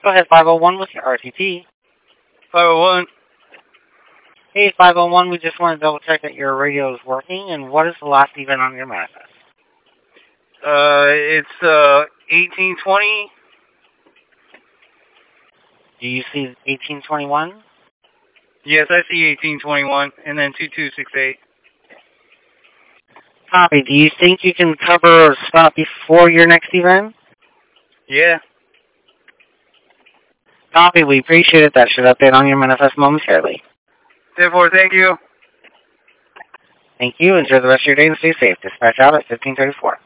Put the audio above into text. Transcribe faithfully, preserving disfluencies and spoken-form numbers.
Go ahead, five oh one with your R T T. five oh one. Hey, five oh one, we just want to double check that your radio is working, and what is the last event on your manifest? Uh, it's, uh, eighteen twenty. Do you see eighteen twenty-one? Yes, I see eighteen twenty-one, and then two two six eight. Copy. Do you think you can cover a spot before your next event? Yeah. Copy. We appreciate it. That should update on your manifest momentarily. Therefore, thank you. Thank you. Enjoy the rest of your day and stay safe. Dispatch out at fifteen thirty-four.